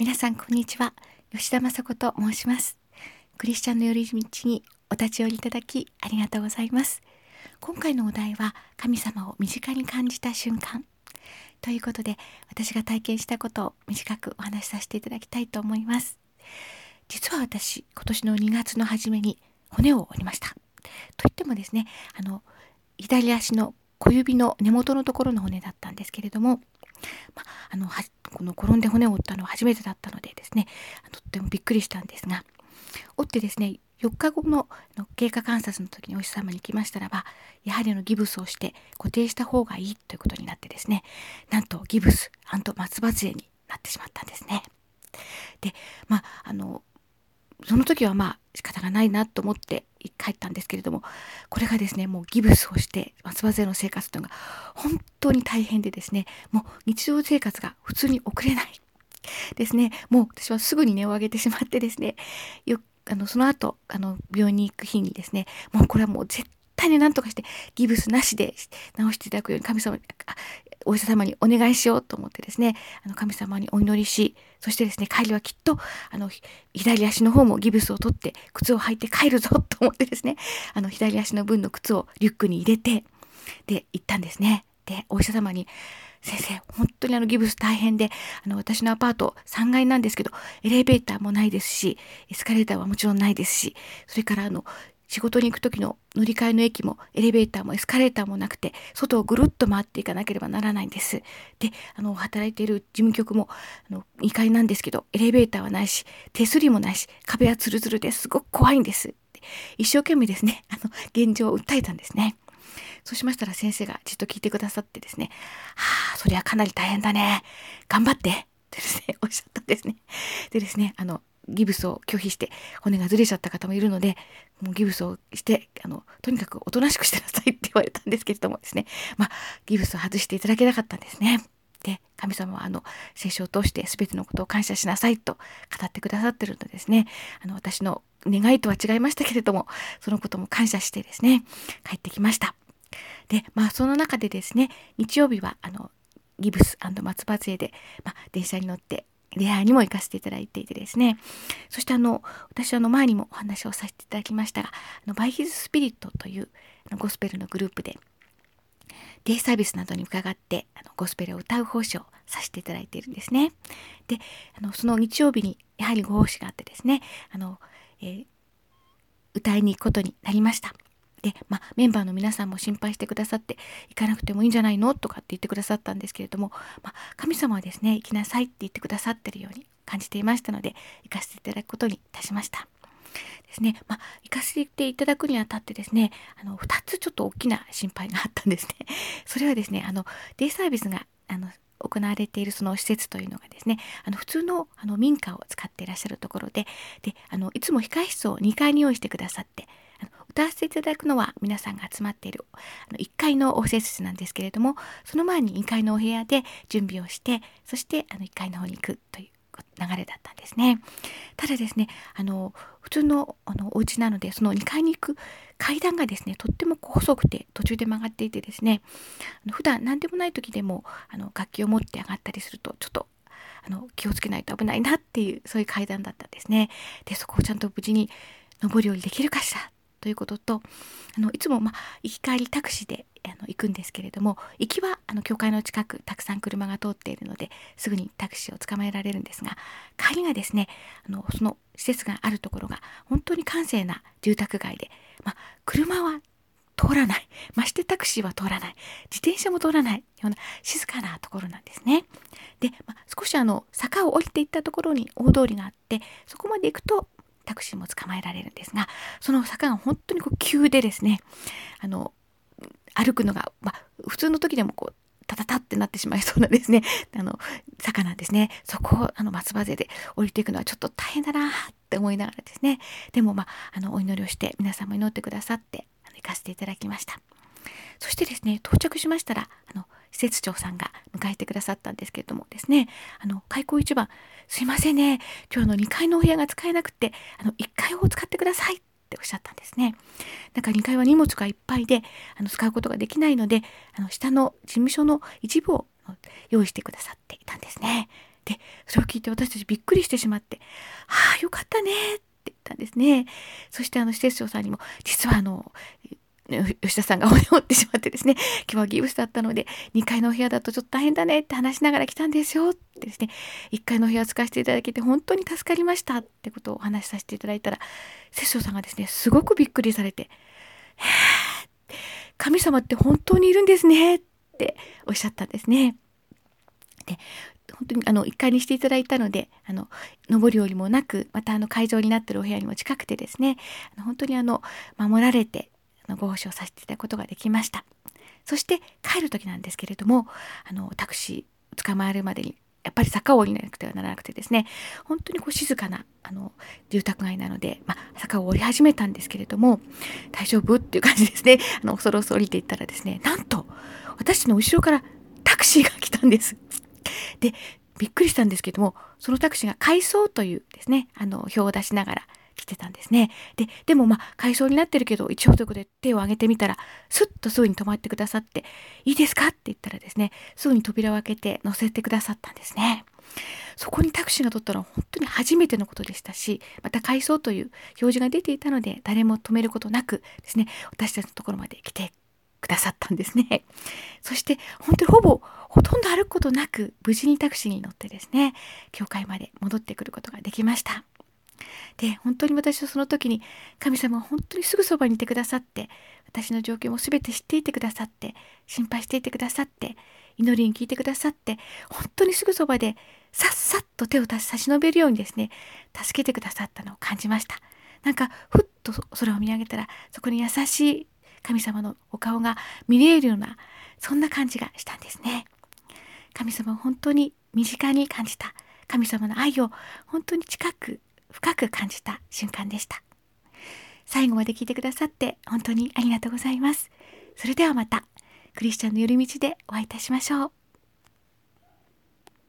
皆さんこんにちは。吉田雅子と申します。クリスチャンの寄り道にお立ち寄りいただきありがとうございます。今回のお題は神様を身近に感じた瞬間ということで、私が体験したことを短くお話しさせていただきたいと思います。実は私、今年の2月の初めに骨を折りました。といってもですね、左足の小指の根元のところの骨だったんですけれども、この転んで骨を折ったのは初めてだったのでですね、とってもびっくりしたんですが、折ってですね、4日後の経過観察の時にお医者様に来ましたらば、やはりギブスをして固定した方がいいということになってですね、なんとギブス松葉杖になってしまったんですね。で、その時は仕方がないなと思って帰ったんですけれども、これがですね、もうギブスをして松葉杖の生活というのが本当に大変でですね、もう日常生活が普通に送れないですね。もう私はすぐに音を上げてしまってですね、その後病院に行く日にですね、もうこれはもう絶対に何とかしてギブスなしで治していただくようにお医者様にお願いしようと思ってですね、神様にお祈りし、そしてですね、帰りはきっと左足の方もギブスを取って靴を履いて帰るぞと思ってですね、左足の分の靴をリュックに入れて、で行ったんですね。でお医者様に、先生、本当にギブス大変で、私のアパート3階なんですけど、エレベーターもないですし、エスカレーターはもちろんないですし、それから仕事に行く時の乗り換えの駅もエレベーターもエスカレーターもなくて、外をぐるっと回っていかなければならないんです。で、働いている事務局も2階なんですけど、エレベーターはないし、手すりもないし、壁はツルツルですごく怖いんです。一生懸命ですね、現状を訴えたんですね。そうしましたら先生がじっと聞いてくださってですね、そりゃかなり大変だね。頑張ってってですね、おっしゃったんですね。でですね、ギブスを拒否して骨がずれちゃった方もいるので、もうギブスをしてとにかくおとなしくしてなさいって言われたんですけれどもですね、ギブスを外していただけなかったんですね。で、神様は聖書を通して全てのことを感謝しなさいと語ってくださってるのでですね、私の願いとは違いましたけれども、そのことも感謝してですね、帰ってきました。で、その中でですね、日曜日はギブス&松葉杖で、電車に乗って礼拝にも行かせていただいていてですね、そして私前にもお話をさせていただきましたが、バイヒズスピリットというゴスペルのグループでデイサービスなどに伺ってゴスペルを歌う奉仕をさせていただいているんですね。で、その日曜日にやはりご奉仕があってですね、歌いに行くことになりました。で、メンバーの皆さんも心配してくださって、行かなくてもいいんじゃないのとかって言ってくださったんですけれども、神様はですね、行きなさいって言ってくださっているように感じていましたので、行かせていただくことにいたしました。ですね、行かせていただくにあたってですね、2つちょっと大きな心配があったんですね。それはですね、デイサービスが行われているその施設というのがですね、普通の民家を使っていらっしゃるところで、いつも控室を2階に用意してくださって、歌わせていただくのは皆さんが集まっている1階のお施設なんですけれども、その前に2階のお部屋で準備をして、そして1階の方に行くという流れだったんですね。ただですね、普通のお家なので、その2階に行く階段がですね、とっても細くて途中で曲がっていてですね、普段何でもない時でも楽器を持って上がったりするとちょっと気をつけないと危ないなっていう、そういう階段だったんですね。で、そこをちゃんと無事に上り下りできるかしらということと、いつも行き帰りタクシーで行くんですけれども、行きは教会の近くたくさん車が通っているのですぐにタクシーを捕まえられるんですが、帰りがですね、その施設があるところが本当に閑静な住宅街で、車は通らない、ましてタクシーは通らない、自転車も通らないような静かなところなんですね。で、少し坂を降りていったところに大通りがあって、そこまで行くとタクシーも捕まえられるんですが、その坂が本当に急でですね、歩くのが、普通の時でもタタタってなってしまいそうなですね、坂なんですね。そこを松葉杖で降りていくのはちょっと大変だなって思いながらですね、でもお祈りをして皆さんも祈ってくださって行かせていただきました。そしてですね、到着しましたら施設長さんが迎えてくださったんですけれどもですね、開口一番、すいませんね、今日2階のお部屋が使えなくて1階を使ってくださいっておっしゃったんですね。なんか2階は荷物がいっぱいで使うことができないので、下の事務所の一部を用意してくださっていたんですね。 でそれを聞いて私たちびっくりしてしまって、よかったねって言ったんですね。そして施設長さんにも、実は吉田さんが骨を折ってしまってですね、今日はギブスだったので2階のお部屋だとちょっと大変だねって話しながら来たんですよってですね、1階のお部屋を使わせていただけて本当に助かりましたってことをお話しさせていただいたら、摂長さんがですねすごくびっくりされて、神様って本当にいるんですねっておっしゃったんですね。で本当に1階にしていただいたので、上り下りもなく、また会場になっているお部屋にも近くてですね、本当に守られてご奉仕をさせていただくことができました。そして帰る時なんですけれども、タクシー捕まえるまでにやっぱり坂を降りなくてはならなくてですね、本当に静かな住宅街なので、坂を降り始めたんですけれども、大丈夫っていう感じですね。恐る恐る降りていったらですね、なんと私の後ろからタクシーが来たんです。でびっくりしたんですけども、そのタクシーが回送というですね表を出しながら来てたんですね。でも回送になってるけど一応ということで手を挙げてみたら、すぐに止まってくださって、いいですかって言ったらですね、すぐに扉を開けて乗せてくださったんですね。そこにタクシーが通ったのは本当に初めてのことでしたし、また回送という表示が出ていたので誰も止めることなくですね、私たちのところまで来てくださったんですね。そして本当にほとんど歩くことなく無事にタクシーに乗ってですね、教会まで戻ってくることができました。で本当に私はその時に、神様は本当にすぐそばにいてくださって、私の状況も全て知っていてくださって、心配していてくださって、祈りに聞いてくださって、本当にすぐそばでさっさっと手を差し伸べるようにですね、助けてくださったのを感じました。なんかふっと空を見上げたら、そこに優しい神様のお顔が見れるような、そんな感じがしたんですね。神様を本当に身近に感じた、神様の愛を本当に近く深く感じた瞬間でした。最後まで聞いてくださって本当にありがとうございます。それではまたクリスチャンの寄り道でお会いいたしましょう。